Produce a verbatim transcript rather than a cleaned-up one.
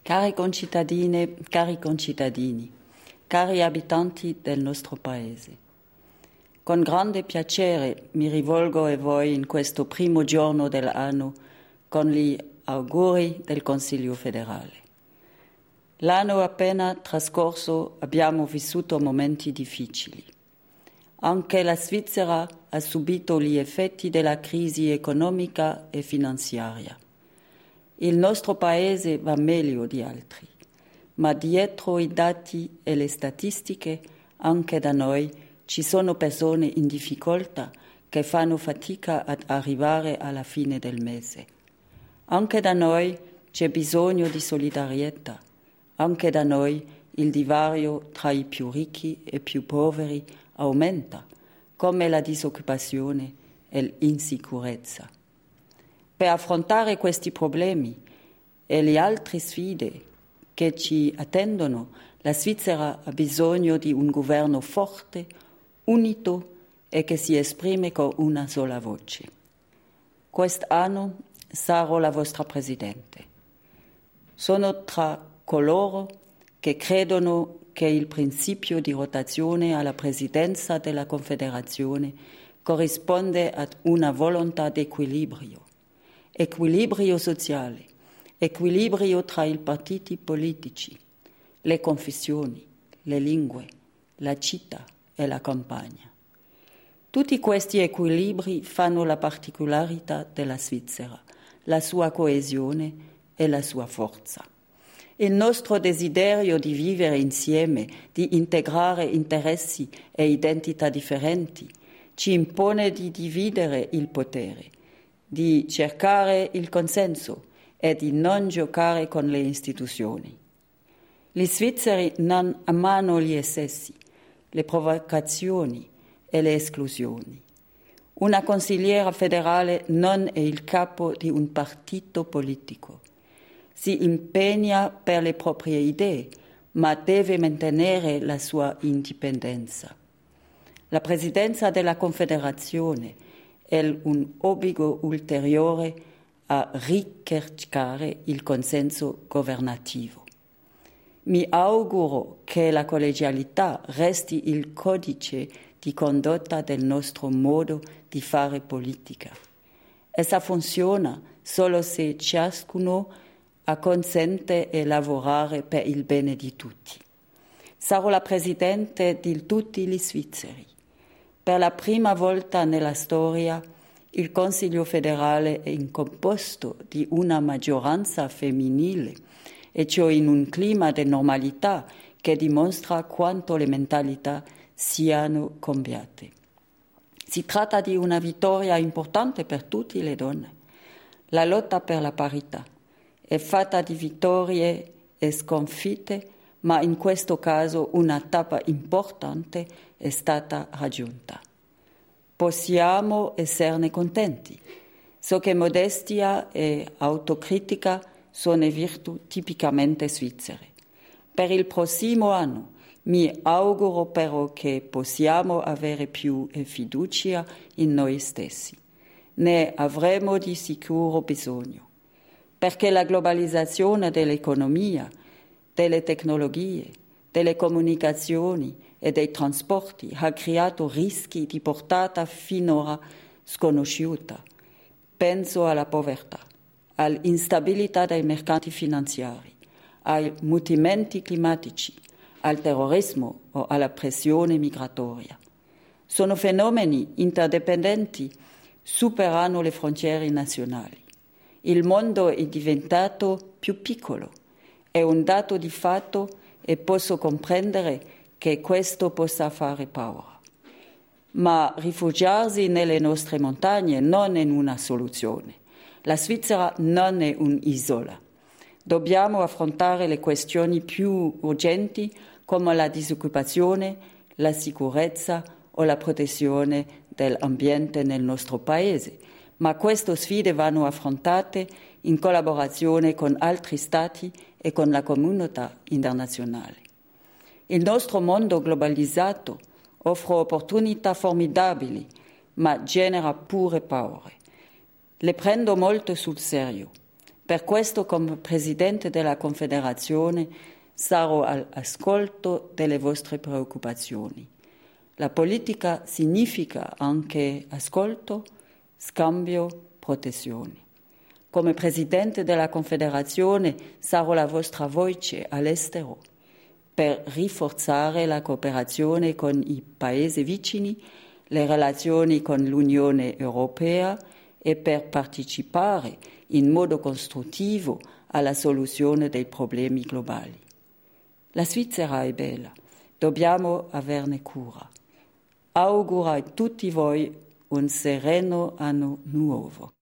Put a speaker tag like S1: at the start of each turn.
S1: Cari concittadine, cari concittadini, cari abitanti del nostro paese, con grande piacere mi rivolgo a voi in questo primo giorno dell'anno con gli auguri del Consiglio federale. L'anno appena trascorso abbiamo vissuto momenti difficili. Anche la Svizzera ha subito gli effetti della crisi economica e finanziaria. Il nostro paese va meglio di altri, ma dietro i dati e le statistiche anche da noi ci sono persone in difficoltà che fanno fatica ad arrivare alla fine del mese. Anche da noi c'è bisogno di solidarietà, anche da noi il divario tra i più ricchi e i più poveri aumenta, come la disoccupazione e l'insicurezza. Per affrontare questi problemi e le altre sfide che ci attendono, la Svizzera ha bisogno di un governo forte, unito e che si esprime con una sola voce. Quest'anno sarò la vostra Presidente. Sono tra coloro che credono che il principio di rotazione alla Presidenza della Confederazione corrisponde ad una volontà di equilibrio. Equilibrio sociale, equilibrio tra i partiti politici, le confessioni, le lingue, la città e la campagna. Tutti questi equilibri fanno la particolarità della Svizzera, la sua coesione e la sua forza. Il nostro desiderio di vivere insieme, di integrare interessi e identità differenti, ci impone di dividere il potere, di cercare il consenso e di non giocare con le istituzioni. Gli svizzeri non amano gli eccessi, le provocazioni e le esclusioni. Una consigliera federale non è il capo di un partito politico. Si impegna per le proprie idee, ma deve mantenere la sua indipendenza. La Presidenza della Confederazione è un obbligo ulteriore a ricercare il consenso governativo. Mi auguro che la collegialità resti il codice di condotta del nostro modo di fare politica. Essa funziona solo se ciascuno acconsente e lavorare per il bene di tutti. Sarò la Presidente di tutti gli svizzeri. Per la prima volta nella storia il Consiglio federale è composto di una maggioranza femminile, e ciò in un clima di normalità che dimostra quanto le mentalità siano cambiate. Si tratta di una vittoria importante per tutte le donne. La lotta per la parità è fatta di vittorie e sconfitte, ma in questo caso una tappa importante è stata raggiunta. Possiamo esserne contenti. So che modestia e autocritica sono virtù tipicamente svizzere. Per il prossimo anno mi auguro però che possiamo avere più fiducia in noi stessi. Ne avremo di sicuro bisogno, perché la globalizzazione dell'economia, delle tecnologie, delle comunicazioni e dei trasporti ha creato rischi di portata finora sconosciuta. Penso alla povertà, all'instabilità dei mercati finanziari, ai mutamenti climatici, al terrorismo o alla pressione migratoria. Sono fenomeni interdipendenti, superano le frontiere nazionali. Il mondo è diventato più piccolo. È un dato di fatto e posso comprendere che questo possa fare paura. Ma rifugiarsi nelle nostre montagne non è una soluzione. La Svizzera non è un'isola. Dobbiamo affrontare le questioni più urgenti come la disoccupazione, la sicurezza o la protezione dell'ambiente nel nostro paese. Ma queste sfide vanno affrontate in collaborazione con altri Stati e con la comunità internazionale. Il nostro mondo globalizzato offre opportunità formidabili, ma genera pure paure. Le prendo molto sul serio. Per questo, come Presidente della Confederazione, sarò all'ascolto delle vostre preoccupazioni. La politica significa anche ascolto, scambio, protezione. Come Presidente della Confederazione sarò la vostra voce all'estero per rinforzare la cooperazione con i Paesi vicini, le relazioni con l'Unione Europea e per partecipare in modo costruttivo alla soluzione dei problemi globali. La Svizzera è bella, dobbiamo averne cura. Auguro a tutti voi un sereno anno nuovo.